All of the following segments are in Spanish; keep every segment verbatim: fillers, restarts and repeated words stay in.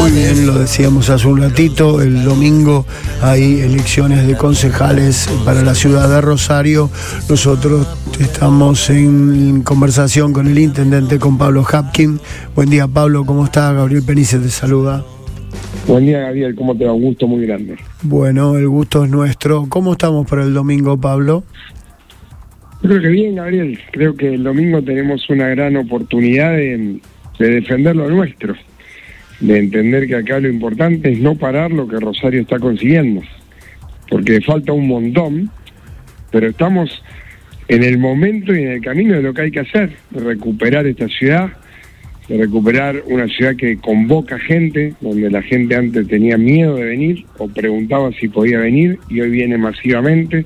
Muy bien, lo decíamos hace un ratito, el domingo hay elecciones de concejales para la ciudad de Rosario. Nosotros estamos en conversación con el intendente, con Pablo Hapkin. Buen día, Pablo, ¿cómo está? Gabriel Penice te saluda. Buen día, Gabriel, ¿cómo te va? Un gusto muy grande. Bueno, el gusto es nuestro. ¿Cómo estamos para el domingo, Pablo? Creo que bien, Gabriel. Creo que el domingo tenemos una gran oportunidad de, de defender lo nuestro, de entender que acá lo importante es no parar lo que Rosario está consiguiendo, porque falta un montón, pero estamos en el momento y en el camino de lo que hay que hacer, de recuperar esta ciudad, de recuperar una ciudad que convoca gente, donde la gente antes tenía miedo de venir o preguntaba si podía venir y hoy viene masivamente,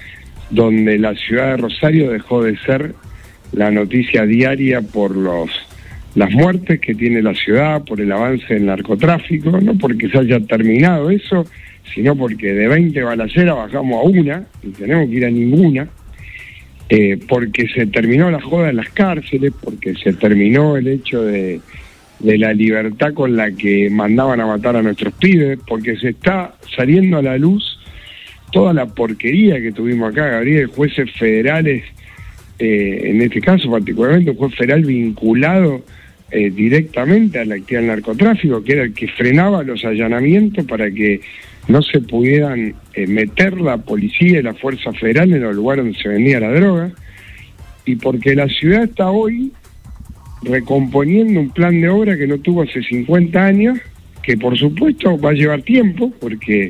donde la ciudad de Rosario dejó de ser la noticia diaria por los las muertes que tiene la ciudad, por el avance del narcotráfico, no porque se haya terminado eso, sino porque de veinte balaceras bajamos a una y tenemos que ir a ninguna, eh, porque se terminó la joda en las cárceles, porque se terminó el hecho de, de la libertad con la que mandaban a matar a nuestros pibes, porque se está saliendo a la luz toda la porquería que tuvimos acá, Gabriel, jueces federales, eh, en este caso particularmente un juez federal vinculado eh, directamente a la actividad del narcotráfico, que era el que frenaba los allanamientos para que no se pudieran eh, meter la policía y la fuerza federal en los lugares donde se vendía la droga, y porque la ciudad está hoy recomponiendo un plan de obra que no tuvo hace cincuenta años, que por supuesto va a llevar tiempo, porque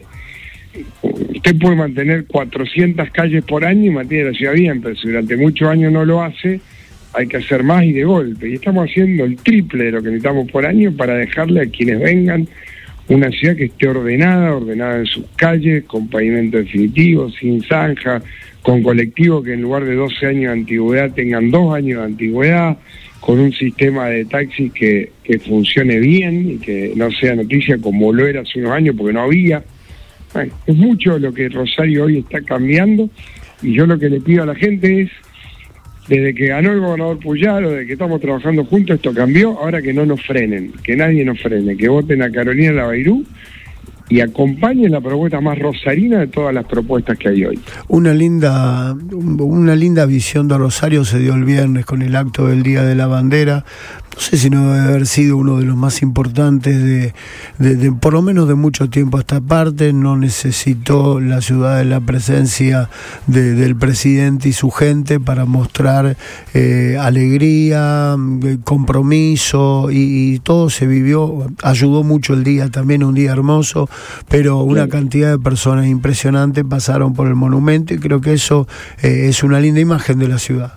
usted puede mantener cuatrocientas calles por año y mantiene la ciudad bien, pero si durante muchos años no lo hace, hay que hacer más y de golpe. Y estamos haciendo el triple de lo que necesitamos por año para dejarle a quienes vengan una ciudad que esté ordenada, ordenada en sus calles, con pavimento definitivo, sin zanja, con colectivos que en lugar de doce años de antigüedad tengan dos años de antigüedad, con un sistema de taxis que, que funcione bien y que no sea noticia como lo era hace unos años porque no había. Bueno, es mucho lo que Rosario hoy está cambiando, y yo lo que le pido a la gente es, desde que ganó el gobernador Puyaro, desde que estamos trabajando juntos, esto cambió, ahora que no nos frenen, que nadie nos frene, que voten a Carolina Labairú y acompañen la propuesta más rosarina de todas las propuestas que hay hoy. Una linda, una linda visión de Rosario se dio el viernes con el acto del Día de la Bandera. No sé si no debe haber sido uno de los más importantes de, de, de por lo menos de mucho tiempo a esta parte. No necesitó la ciudad de la presencia de, del presidente y su gente para mostrar eh, alegría, compromiso, y, y todo se vivió. Ayudó mucho el día, también un día hermoso, pero una cantidad de personas impresionantes pasaron por el monumento, y creo que eso eh, es una linda imagen de la ciudad.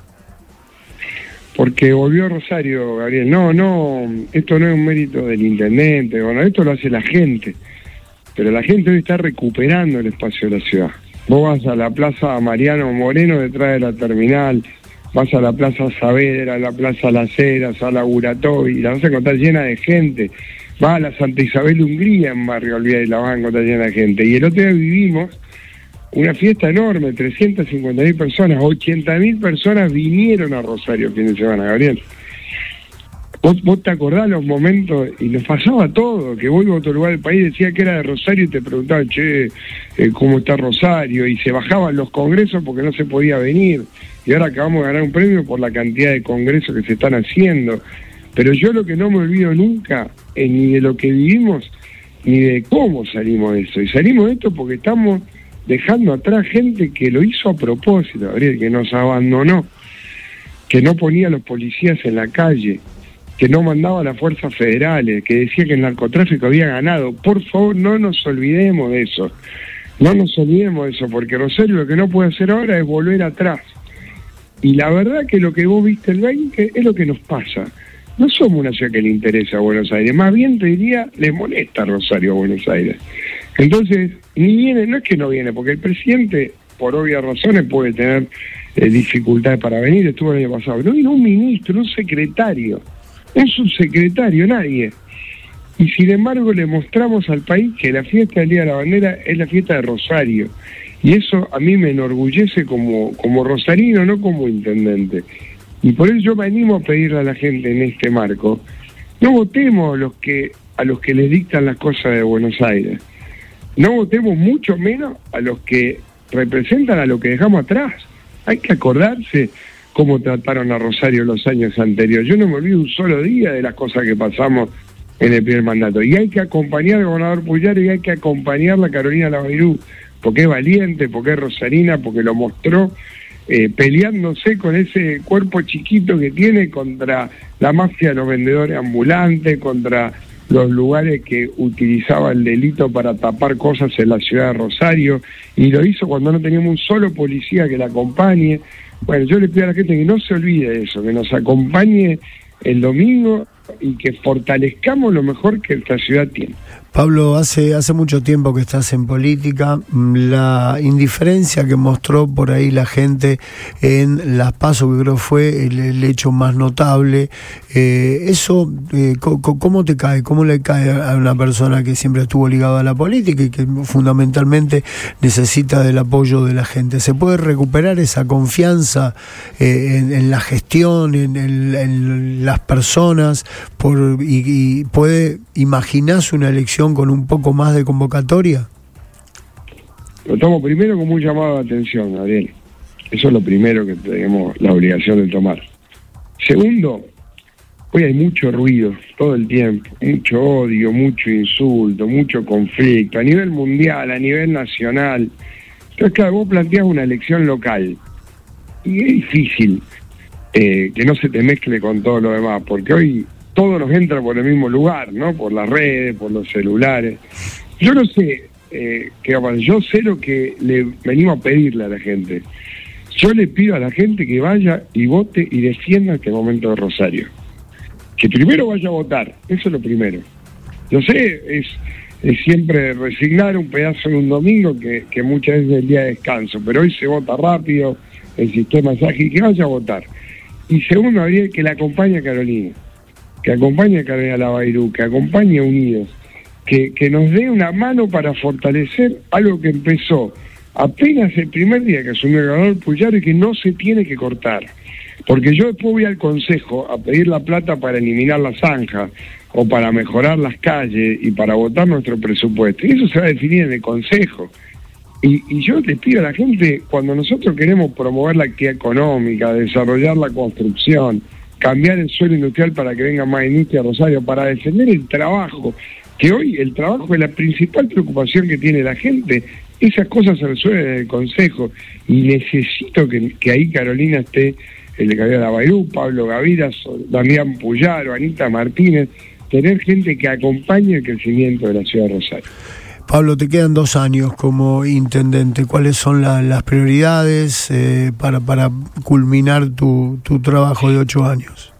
Porque volvió Rosario, Gabriel. No, no, esto no es un mérito del intendente, bueno, esto lo hace la gente, pero la gente hoy está recuperando el espacio de la ciudad. Vos vas a la Plaza Mariano Moreno detrás de la terminal, vas a la Plaza Saavedra, a la Plaza Las Heras, a la Buratoy, y la vas a encontrar llena de gente. Vas a la Santa Isabel Hungría en Barrio Olvida y la vas a encontrar llena de gente. Y el otro día vivimos una fiesta enorme, trescientas cincuenta mil personas, ochenta mil personas vinieron a Rosario el fin de semana, Gabriel. Vos, vos te acordás los momentos, y nos pasaba todo, que vuelvo a otro lugar del país, decía que era de Rosario y te preguntaban, che, eh, ¿cómo está Rosario? Y se bajaban los congresos porque no se podía venir, y ahora acabamos de ganar un premio por la cantidad de congresos que se están haciendo. Pero yo lo que no me olvido nunca es ni de lo que vivimos, ni de cómo salimos de eso. Y salimos de esto porque estamos dejando atrás gente que lo hizo a propósito, Gabriel, que nos abandonó, que no ponía a los policías en la calle, que no mandaba a las fuerzas federales, que decía que el narcotráfico había ganado. Por favor, no nos olvidemos de eso, no nos olvidemos de eso, porque Rosario lo que no puede hacer ahora es volver atrás. Y la verdad que lo que vos viste el veinte es lo que nos pasa. No somos una ciudad que le interesa a Buenos Aires, más bien te diría, le molesta a Rosario a Buenos Aires. Entonces, ni viene, no es que no viene, porque el presidente, por obvias razones, puede tener eh, dificultades para venir, estuvo el año pasado, no vino un ministro, un secretario, un subsecretario, nadie. Y sin embargo le mostramos al país que la fiesta del Día de la Bandera es la fiesta de Rosario. Y eso a mí me enorgullece como, como rosarino, no como intendente. Y por eso yo me animo a pedirle a la gente en este marco, no votemos los que a los que les dictan las cosas de Buenos Aires. No votemos mucho menos a los que representan a lo que dejamos atrás. Hay que acordarse cómo trataron a Rosario los años anteriores. Yo no me olvido un solo día de las cosas que pasamos en el primer mandato. Y hay que acompañar al gobernador Puyaro y hay que acompañarla a Carolina Labairú, porque es valiente, porque es rosarina, porque lo mostró eh, peleándose con ese cuerpo chiquito que tiene contra la mafia de los vendedores ambulantes, contra los lugares que utilizaba el delito para tapar cosas en la ciudad de Rosario, y lo hizo cuando no teníamos un solo policía que la acompañe. Bueno, yo le pido a la gente que no se olvide de eso, que nos acompañe el domingo y que fortalezcamos lo mejor que esta ciudad tiene. Pablo, hace hace mucho tiempo que estás en política. La indiferencia que mostró por ahí la gente en las PASO, que creo fue el, el hecho más notable, eh, eso, eh, ¿cómo te cae? ¿Cómo le cae a una persona que siempre estuvo ligada a la política y que fundamentalmente necesita del apoyo de la gente? ¿Se puede recuperar esa confianza eh, en, en la gestión, en, en, en las personas, por y, y puede imaginarse una elección con un poco más de convocatoria? Lo tomo primero como un llamado de atención, Gabriel. Eso es lo primero que tenemos la obligación de tomar. Segundo, hoy hay mucho ruido todo el tiempo, mucho odio, mucho insulto, mucho conflicto, a nivel mundial, a nivel nacional. Entonces, claro, vos planteás una elección local y es difícil eh, que no se te mezcle con todo lo demás, porque hoy todo nos entra por el mismo lugar, ¿no? Por las redes, por los celulares. Yo no sé eh, qué va a pasar. Yo sé lo que le venimos a pedirle a la gente. Yo le pido a la gente que vaya y vote y defienda este momento de Rosario. Que primero vaya a votar, eso es lo primero. Yo sé, es, es siempre resignar un pedazo en un domingo que, que muchas veces es el día de descanso, pero hoy se vota rápido, el sistema es ágil, que vaya a votar. Y segundo, habría que la acompañe a Carolina. Que acompañe a Carolina Labairú, que acompañe a Unidos, que, que nos dé una mano para fortalecer algo que empezó apenas el primer día que asumió el gobernador Puyaro y que no se tiene que cortar. Porque yo después voy al Consejo a pedir la plata para eliminar la zanja o para mejorar las calles y para votar nuestro presupuesto. Y eso se va a definir en el Consejo. Y, y yo les pido a la gente, cuando nosotros queremos promover la actividad económica, desarrollar la construcción, cambiar el suelo industrial para que venga más industria a Rosario, para defender el trabajo, que hoy el trabajo es la principal preocupación que tiene la gente, esas cosas se resuelven en el Consejo, y necesito que, que ahí Carolina esté, el de Carolina Labairú, Pablo Gaviria, Damián Puyaro, Anita Martínez, tener gente que acompañe el crecimiento de la ciudad de Rosario. Pablo, te quedan dos años como intendente. ¿Cuáles son la, las prioridades eh, para, para culminar tu, tu trabajo de ocho años?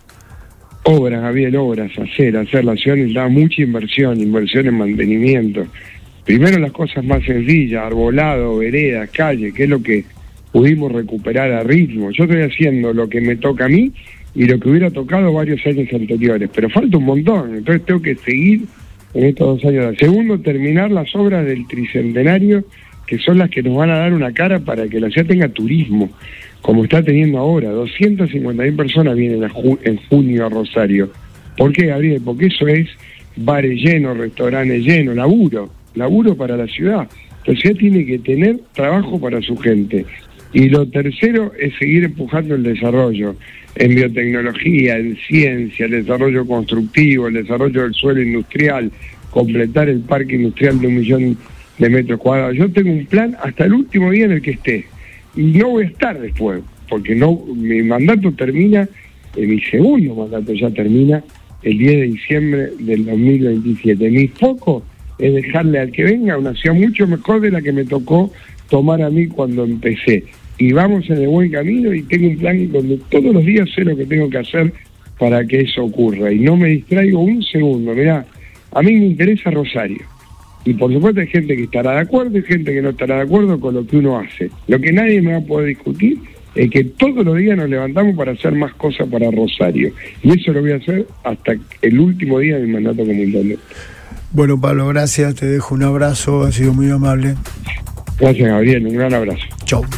Obras, Gabriel, obras, hacer, hacer. La ciudad necesita mucha inversión, inversión en mantenimiento. Primero las cosas más sencillas, arbolado, veredas, calle, que es lo que pudimos recuperar a ritmo. Yo estoy haciendo lo que me toca a mí y lo que hubiera tocado varios años anteriores, pero falta un montón, entonces tengo que seguir en estos dos años. Segundo, terminar las obras del tricentenario, que son las que nos van a dar una cara para que la ciudad tenga turismo, como está teniendo ahora. doscientas cincuenta mil personas vienen a ju en junio a Rosario. ¿Por qué, Gabriel? Porque eso es bares llenos, restaurantes llenos, laburo, laburo para la ciudad. La ciudad tiene que tener trabajo para su gente. Y lo tercero es seguir empujando el desarrollo en biotecnología, en ciencia, el desarrollo constructivo, el desarrollo del suelo industrial, completar el parque industrial de un millón de metros cuadrados. Yo tengo un plan hasta el último día en el que esté, y no voy a estar después, porque no, mi mandato termina, eh, mi segundo mandato ya termina el diez de diciembre del dos mil veintisiete. Mi foco es dejarle al que venga una ciudad mucho mejor de la que me tocó tomar a mí cuando empecé. Y vamos en el buen camino, y tengo un plan donde todos los días sé lo que tengo que hacer para que eso ocurra. Y no me distraigo un segundo. Mirá, a mí me interesa Rosario. Y por supuesto hay gente que estará de acuerdo y gente que no estará de acuerdo con lo que uno hace. Lo que nadie me va a poder discutir es que todos los días nos levantamos para hacer más cosas para Rosario. Y eso lo voy a hacer hasta el último día de mi mandato como intendente. Bueno, Pablo, gracias. Te dejo un abrazo. Ha sido muy amable. Gracias, Gabriel. Un gran abrazo. Chau.